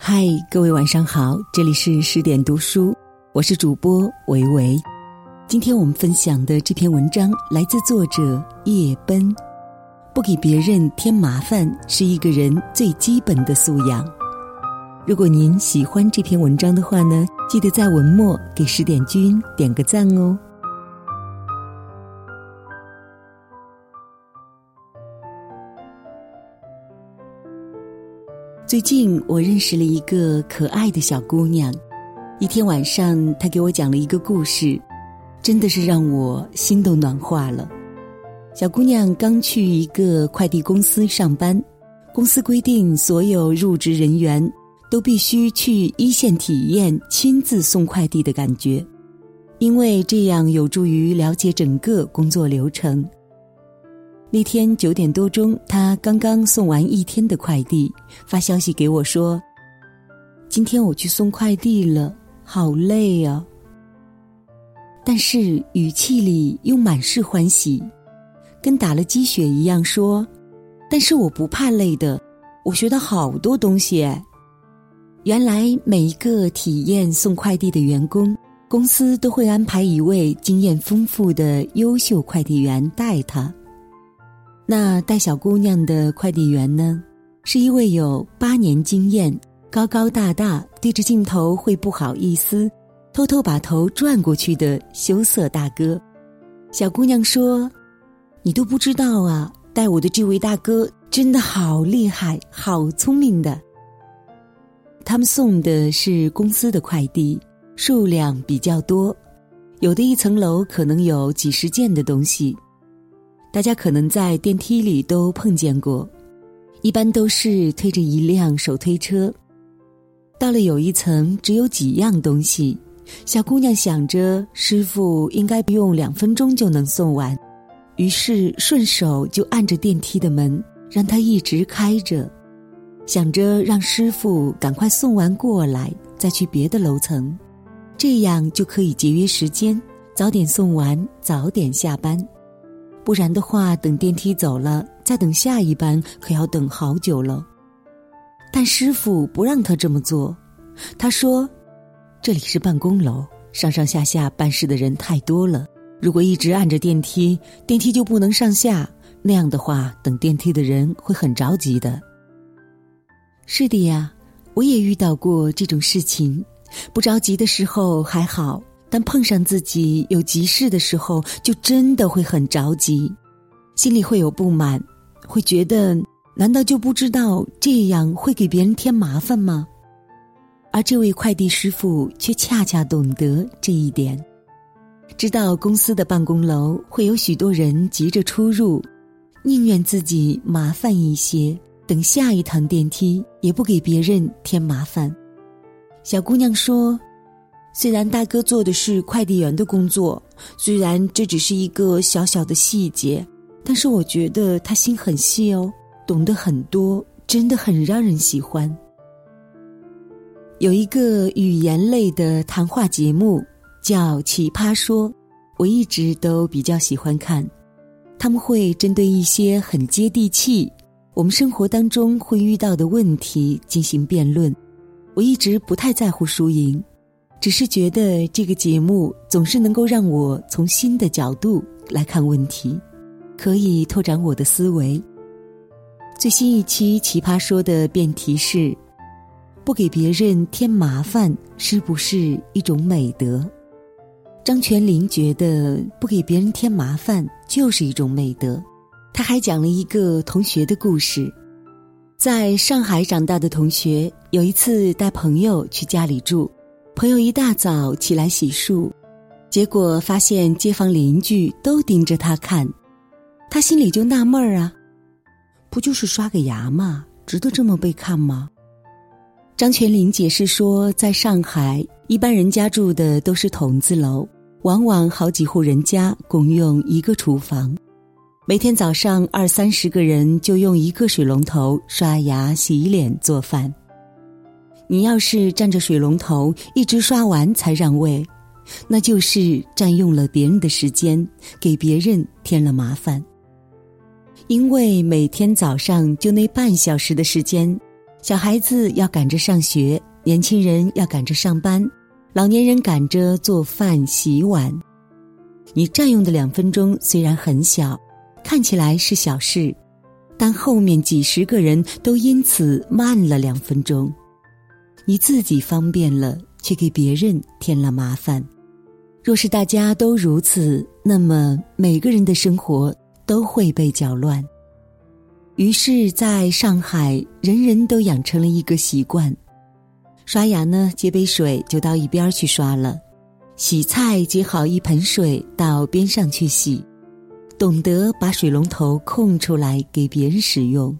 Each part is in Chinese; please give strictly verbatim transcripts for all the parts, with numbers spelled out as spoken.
嗨，各位晚上好，这里是十点读书，我是主播维维。今天我们分享的这篇文章来自作者叶奔。不给别人添麻烦是一个人最基本的素养。如果您喜欢这篇文章的话呢，记得在文末给十点君点个赞哦。最近我认识了一个可爱的小姑娘，一天晚上她给我讲了一个故事，真的是让我心都暖化了。小姑娘刚去一个快递公司上班，公司规定所有入职人员都必须去一线体验亲自送快递的感觉，因为这样有助于了解整个工作流程。那天九点多钟，他刚刚送完一天的快递，发消息给我说，今天我去送快递了，好累啊。但是语气里又满是欢喜，跟打了鸡血一样说，但是我不怕累的，我学到好多东西诶。原来每一个体验送快递的员工，公司都会安排一位经验丰富的优秀快递员带他。那带小姑娘的快递员呢，是一位有八年经验、高高大大，对着镜头会不好意思，偷偷把头转过去的羞涩大哥。小姑娘说，你都不知道啊，带我的这位大哥真的好厉害，好聪明的。他们送的是公司的快递，数量比较多，有的一层楼可能有几十件的东西。大家可能在电梯里都碰见过，一般都是推着一辆手推车。到了有一层只有几样东西，小姑娘想着师傅应该不用两分钟就能送完，于是顺手就按着电梯的门，让它一直开着，想着让师傅赶快送完过来，再去别的楼层，这样就可以节约时间，早点送完，早点下班。不然的话，等电梯走了，再等下一班可要等好久了。但师傅不让他这么做，他说，这里是办公楼，上上下下办事的人太多了，如果一直按着电梯，电梯就不能上下，那样的话，等电梯的人会很着急的。是的呀，我也遇到过这种事情，不着急的时候还好，但碰上自己有急事的时候，就真的会很着急，心里会有不满，会觉得难道就不知道这样会给别人添麻烦吗？而这位快递师傅却恰恰懂得这一点，知道公司的办公楼会有许多人急着出入，宁愿自己麻烦一些，等下一趟电梯也不给别人添麻烦。小姑娘说，虽然大哥做的是快递员的工作，虽然这只是一个小小的细节，但是我觉得他心很细哦，懂得很多，真的很让人喜欢。有一个语言类的谈话节目叫《奇葩说》，我一直都比较喜欢看。他们会针对一些很接地气，我们生活当中会遇到的问题进行辩论。我一直不太在乎输赢，只是觉得这个节目总是能够让我从新的角度来看问题，可以拓展我的思维。最新一期奇葩说的辩题是，不给别人添麻烦是不是一种美德？张泉灵觉得不给别人添麻烦就是一种美德。他还讲了一个同学的故事。在上海长大的同学有一次带朋友去家里住，朋友一大早起来洗漱，结果发现街坊邻居都盯着他看，他心里就纳闷儿啊，不就是刷个牙吗？值得这么被看吗？张泉灵解释说，在上海，一般人家住的都是筒子楼，往往好几户人家共用一个厨房，每天早上二三十个人就用一个水龙头刷牙、洗脸、做饭。你要是占着水龙头一直刷完才让位，那就是占用了别人的时间，给别人添了麻烦。因为每天早上就那半小时的时间， 小孩子要赶着上学，年轻人要赶着上班，老年人赶着做饭洗碗。你占用的两分钟虽然很小，看起来是小事，但后面几十个人都因此慢了两分钟。你自己方便了，却给别人添了麻烦。若是大家都如此，那么每个人的生活都会被搅乱。于是在上海，人人都养成了一个习惯，刷牙呢，接杯水就到一边去刷了，洗菜接好一盆水到边上去洗，懂得把水龙头空出来给别人使用。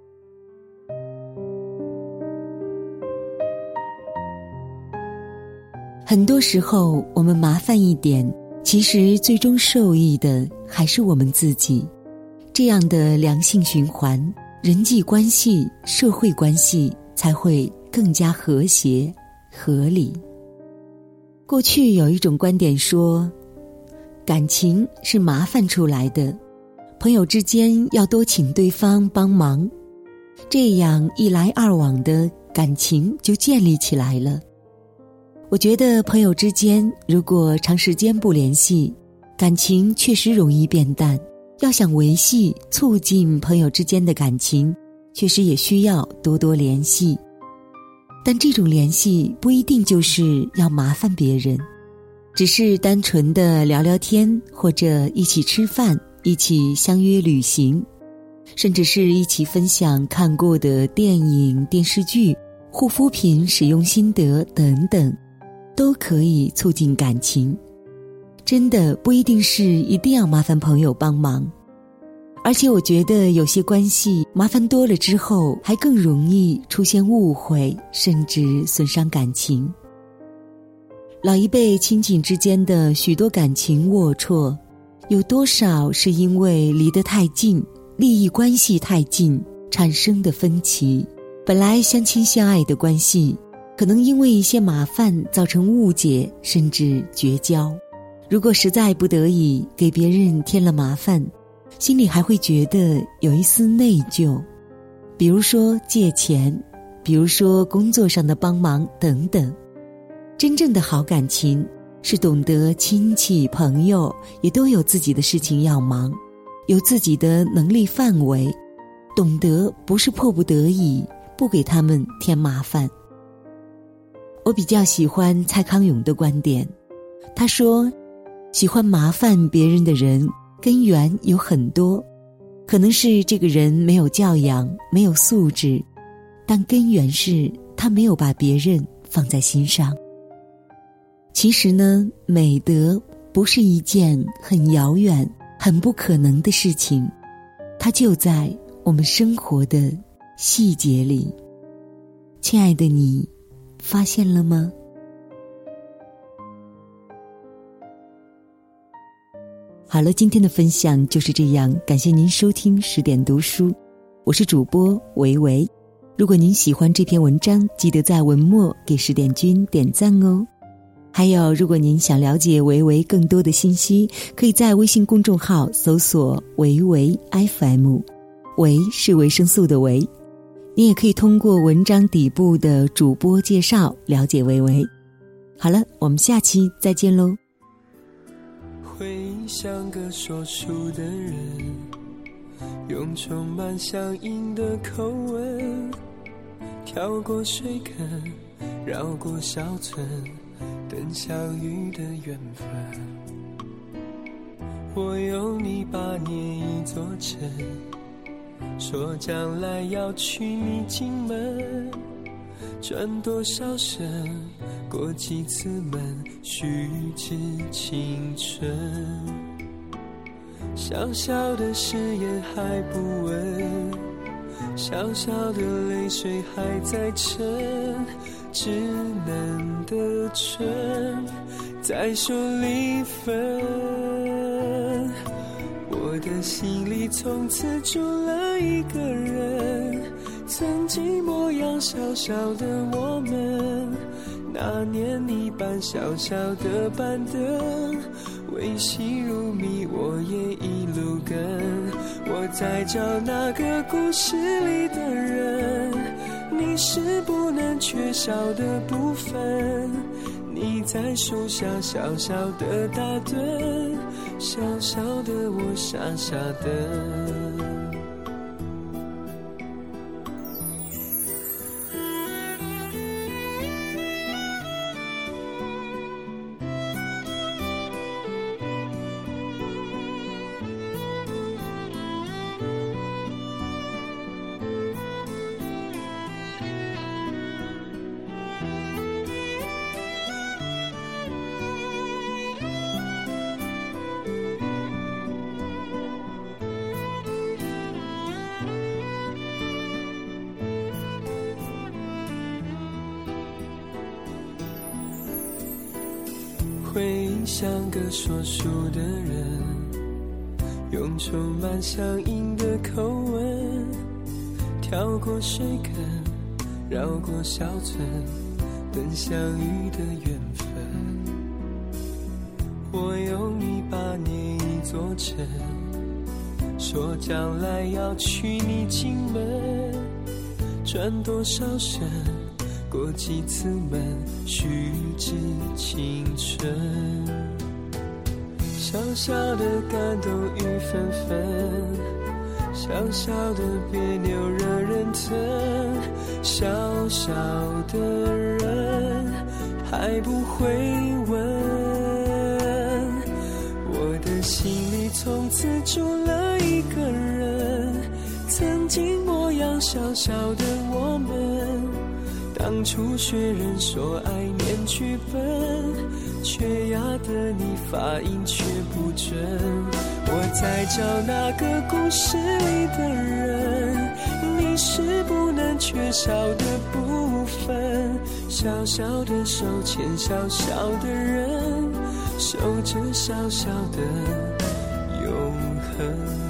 很多时候我们麻烦一点，其实最终受益的还是我们自己。这样的良性循环，人际关系、社会关系才会更加和谐、合理。过去有一种观点说，感情是麻烦出来的，朋友之间要多请对方帮忙，这样一来二往的感情就建立起来了。我觉得朋友之间如果长时间不联系，感情确实容易变淡。要想维系、促进朋友之间的感情，确实也需要多多联系。但这种联系不一定就是要麻烦别人，只是单纯的聊聊天，或者一起吃饭，一起相约旅行，甚至是一起分享看过的电影、电视剧、护肤品使用心得等等，都可以促进感情。真的不一定是一定要麻烦朋友帮忙，而且我觉得有些关系麻烦多了之后，还更容易出现误会，甚至损伤感情。老一辈亲戚之间的许多感情龌龊，有多少是因为离得太近，利益关系太近产生的分歧。本来相亲相爱的关系，可能因为一些麻烦造成误解，甚至绝交。如果实在不得已给别人添了麻烦，心里还会觉得有一丝内疚，比如说借钱，比如说工作上的帮忙等等。真正的好感情是懂得亲戚朋友也都有自己的事情要忙，有自己的能力范围，懂得不是迫不得已不给他们添麻烦。我比较喜欢蔡康永的观点，他说，喜欢麻烦别人的人根源有很多，可能是这个人没有教养，没有素质，但根源是他没有把别人放在心上。其实呢，美德不是一件很遥远、很不可能的事情，它就在我们生活的细节里。亲爱的你，发现了吗？好了，今天的分享就是这样，感谢您收听十点读书，我是主播维维。如果您喜欢这篇文章，记得在文末给十点君点赞哦。还有，如果您想了解维维更多的信息，可以在微信公众号搜索维维 F M， 维是维生素的维。你也可以通过文章底部的主播介绍了解维维。好了，我们下期再见喽。 会像个说书的人，用充满乡音的口吻，跳过水坑，绕过小村，等相遇的缘分。我有你把年一座城，说将来要娶你进门，转多少身，过几次门，虚掷青春。小小的誓言还不稳，小小的泪水还在沉，稚嫩的唇在手里分。我的心里从此住了一个人，曾经模样小小的我们，那年你搬小小的板凳，维系如谜，我也一路跟。我在找那个故事里的人， 你是不能缺少的部分。你在树下小小的打盹，小小的我傻傻的。会像个说书的人，用充满乡音的口吻，跳过水坑，绕过小村，等相遇的缘分。我用一把捏一座城，说将来要娶你进门，转多少身，过几次门，虚掷青春。小小的感动雨纷纷，小小的别扭惹人疼，小小的人还不会问。我的心里从此住了一个人，曾经模样小小的我们，当初学人说爱念剧本，缺牙的你发音却不准。我在找那个故事里的人，你是不能缺少的部分。小小的手牵小小的人，守着小小的永恒。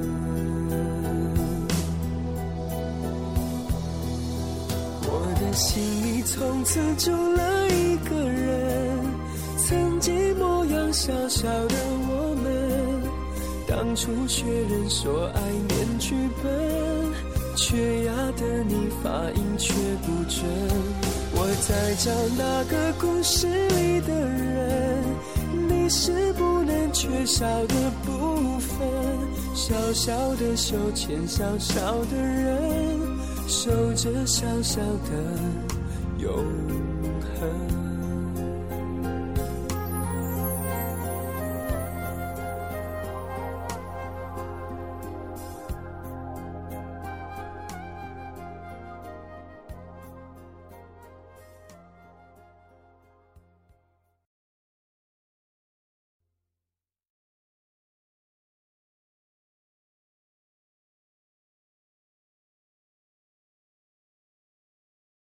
心里从此住了一个人，曾经模样小小的我们，当初学人说爱念剧本，缺牙的你发音却不准。我在找那个故事里的人，你是不能缺少的部分。小小的手牵小小的人，守着小小的永恒。